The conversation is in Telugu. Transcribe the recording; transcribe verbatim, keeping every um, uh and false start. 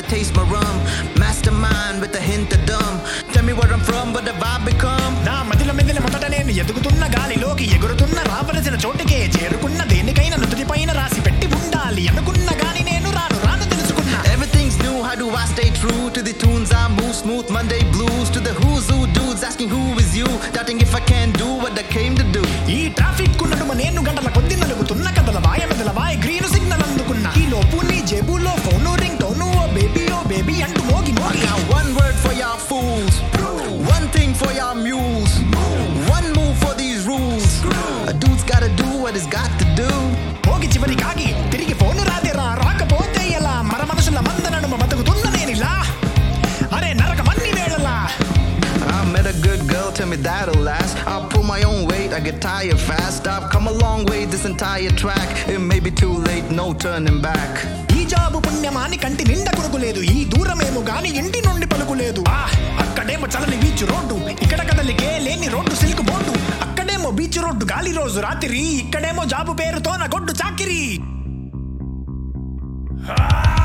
taste my rum. Mastermind with a hint of dumb. Tell me where I'm from, but the vibe become. నా మదిల మెదిల మొదట నేను ఎదుగుతున్న గాలిలోకి ఎగురుతున్న రావలసిన చోటికే చేరుకున్న దేనికైనా నుదుటి పైన రాసి పెట్టి ఉండాలి అనుకున్న గాని నేను రాను రాను తెలుసుకున్నా. Everything's new, how do I stay true to the tunes I move? Smooth Monday blues to the who's who dudes asking who is you, doubting if I can do what I came to do. ఈ ట్రాఫిక్ నడుమ నేను గంటల కొద్ది నలుగుతున్న కథల వాయ మెదల వాయ గ్రీన్ సిగ్నల్ అందుకున్నా. ఈ లోపు నీ జేబులో phone ring tone oh baby oh baby అంటూ మోగి I మోగి. got one word for y'all fools, one thing for y'all mules, one move for these rules. A dude's gotta do what he's got to do. మోగి చివరి కాగి తిరిగి ఫోను రాదేరా రాకపోతే ఎలా మర మనుషుల మంద నడుమ బతుకుతున్న నేనిలా అరే నరకమన్ని వేళలా. I met a good girl, tell me that'll last. I'll pull my own weight, I get tired fast. I've come a long way this entire track. It may be too late, no turning back. ఈ జాబు పుణ్యమాని కంటి నిండా కొనుకులేదు, ఈ దూరమేమో గాని ఇంటి నుండి పలుకులేదు. ఆ అక్కడేమో చలని బీచ్ రోడ్డు, ఇక్కడ కదలికే లేని రోడ్డు సిల్క్ బోర్డు. అక్కడేమో బీచ్ రోడ్డు గాలి రోజు రాత్రి, ఇక్కడేమో జాబు పేరుతో నా గొడ్డు చాకిరి.